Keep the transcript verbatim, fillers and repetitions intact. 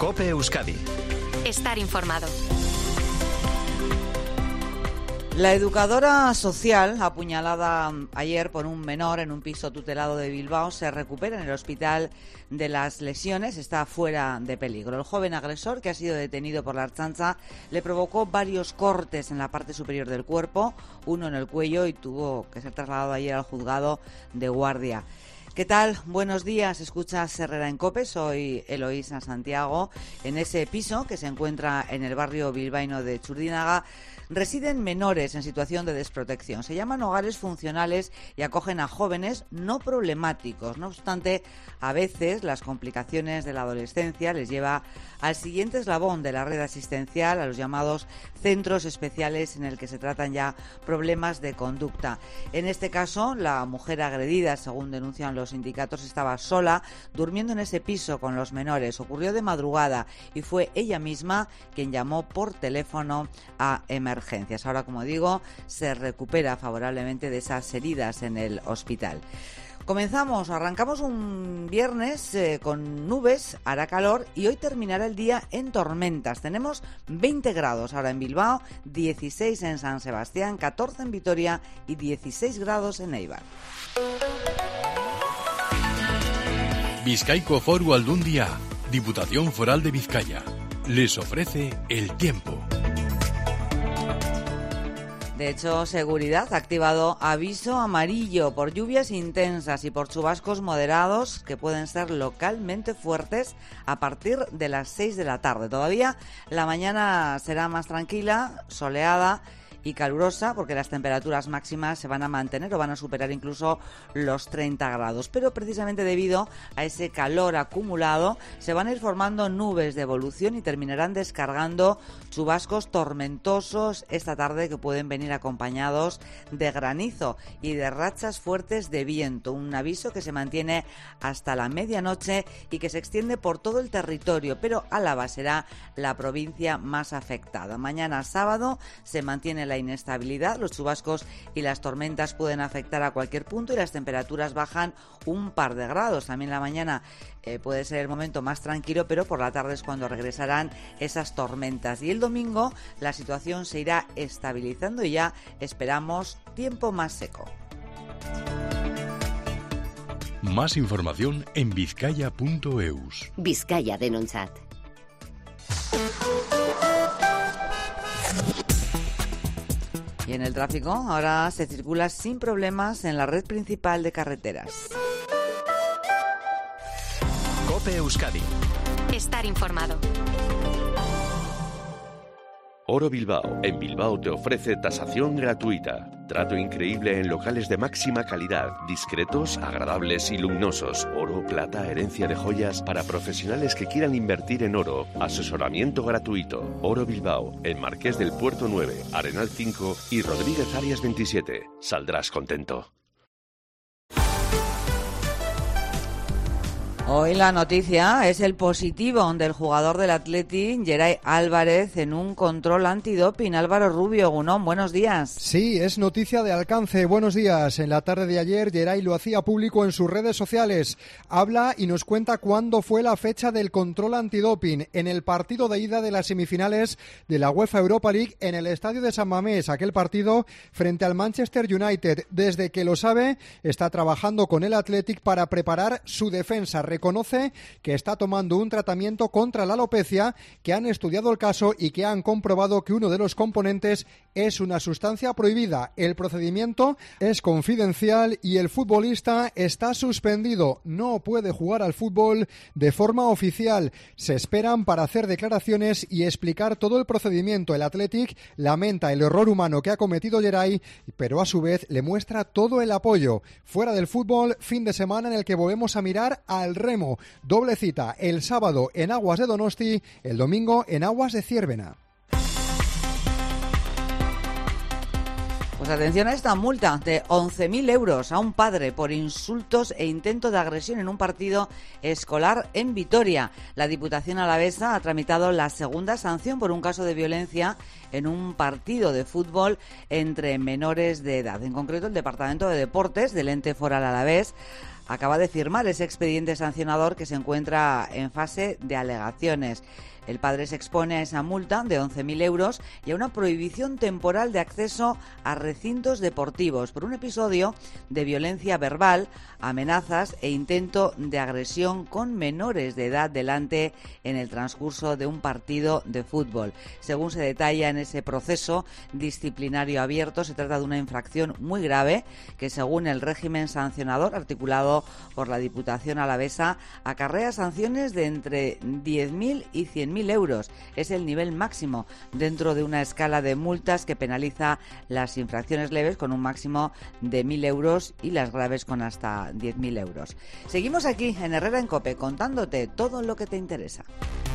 COPE Euskadi. Estar informado. La educadora social, apuñalada ayer por un menor en un piso tutelado de Bilbao, se recupera en el hospital de las lesiones, está fuera de peligro. El joven agresor, que ha sido detenido por la Ertzaintza, le provocó varios cortes en la parte superior del cuerpo, uno en el cuello, y tuvo que ser trasladado ayer al juzgado de guardia. ¿Qué tal? Buenos días. Escuchas Herrera en COPE. Soy Eloísa Santiago. En ese piso, que se encuentra en el barrio bilbaíno de Txurdinaga, residen menores en situación de desprotección. Se llaman hogares funcionales y acogen a jóvenes no problemáticos. No obstante, a veces las complicaciones de la adolescencia les lleva al siguiente eslabón de la red asistencial, a los llamados centros especiales, en el que se tratan ya problemas de conducta. En este caso, la mujer agredida, según denuncian los sindicatos, estaba sola, durmiendo en ese piso con los menores. Ocurrió de madrugada y fue ella misma quien llamó por teléfono a emergencias. Ahora, como digo, se recupera favorablemente de esas heridas en el hospital. Comenzamos, arrancamos un viernes eh, con nubes, hará calor y hoy terminará el día en tormentas. Tenemos veinte grados ahora en Bilbao, dieciséis en San Sebastián, catorce en Vitoria y dieciséis grados en Eibar. Bizkaiko Foru Aldundia, Diputación Foral de Vizcaya, les ofrece el tiempo. De hecho, Seguridad ha activado aviso amarillo por lluvias intensas y por chubascos moderados que pueden ser localmente fuertes a partir de las seis de la tarde. Todavía la mañana será más tranquila, soleada y calurosa, porque las temperaturas máximas se van a mantener o van a superar incluso los treinta grados. Pero precisamente debido a ese calor acumulado se van a ir formando nubes de evolución y terminarán descargando chubascos tormentosos esta tarde, que pueden venir acompañados de granizo y de rachas fuertes de viento. Un aviso que se mantiene hasta la medianoche y que se extiende por todo el territorio, pero Álava será la provincia más afectada. Mañana sábado se mantiene la inestabilidad, los chubascos y las tormentas pueden afectar a cualquier punto y las temperaturas bajan un par de grados. También la mañana eh, puede ser el momento más tranquilo, pero por la tarde es cuando regresarán esas tormentas. Y el domingo la situación se irá estabilizando y ya esperamos tiempo más seco. Más información en bizkaia punto eus. Vizcaya denontzat. Y en el tráfico, ahora se circula sin problemas en la red principal de carreteras. COPE Euskadi. Estar informado. Oro Bilbao. En Bilbao te ofrece tasación gratuita. Trato increíble en locales de máxima calidad, discretos, agradables y luminosos. Oro, plata, herencia de joyas para profesionales que quieran invertir en oro. Asesoramiento gratuito. Oro Bilbao, en Marqués del Puerto nueve, Arenal cinco y Rodríguez Arias veintisiete. Saldrás contento. Hoy la noticia es el positivo del jugador del Athletic, Geray Álvarez, en un control antidoping. Álvaro Rubio, Gunón, buenos días. Sí, es noticia de alcance. Buenos días. En la tarde de ayer, Geray lo hacía público en sus redes sociales. Habla y nos cuenta cuándo fue la fecha del control antidoping en el partido de ida de las semifinales de la UEFA Europa League en el estadio de San Mamés, aquel partido frente al Manchester United. Desde que lo sabe, está trabajando con el Athletic para preparar su defensa. Reconoce que está tomando un tratamiento contra la alopecia, que han estudiado el caso y que han comprobado que uno de los componentes es una sustancia prohibida. El procedimiento es confidencial y el futbolista está suspendido. No puede jugar al fútbol de forma oficial. Se esperan para hacer declaraciones y explicar todo el procedimiento. El Athletic lamenta el error humano que ha cometido Geray, pero a su vez le muestra todo el apoyo. Fuera del fútbol, fin de semana en el que volvemos a mirar al remo. Doble cita el sábado en aguas de Donosti, el domingo en aguas de Ciervena. Pues atención a esta multa de once mil euros a un padre por insultos e intento de agresión en un partido escolar en Vitoria. La Diputación alavesa ha tramitado la segunda sanción por un caso de violencia en un partido de fútbol entre menores de edad. En concreto, el Departamento de Deportes del ente foral alavés acaba de firmar ese expediente sancionador que se encuentra en fase de alegaciones. El padre se expone a esa multa de once mil euros y a una prohibición temporal de acceso a recintos deportivos por un episodio de violencia verbal, amenazas e intento de agresión con menores de edad delante en el transcurso de un partido de fútbol. Según se detalla en ese proceso disciplinario abierto, se trata de una infracción muy grave que, según el régimen sancionador articulado por la Diputación alavesa, acarrea sanciones de entre diez mil y cien mil euros. Es el nivel máximo dentro de una escala de multas que penaliza las infracciones leves con un máximo de mil euros y las graves con hasta diez mil euros. Seguimos aquí en Herrera en COPE contándote todo lo que te interesa.